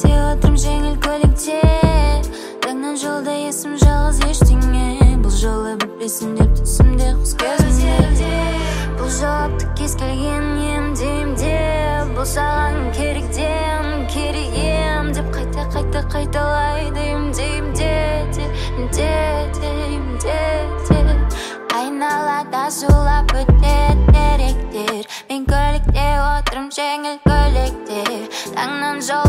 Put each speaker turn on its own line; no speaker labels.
көлікте отырым жеңіл көлікте таңнан жолда есім жалғыз ештеңе бұл жолы бітпесін деп түсімде құс көзімде бұл жауапты кез келген емде бұл саған керек ем деп қайталайды емде айналада зулап өтеді теректер мен көлікте отырым жеңіл көлікте таңнан жол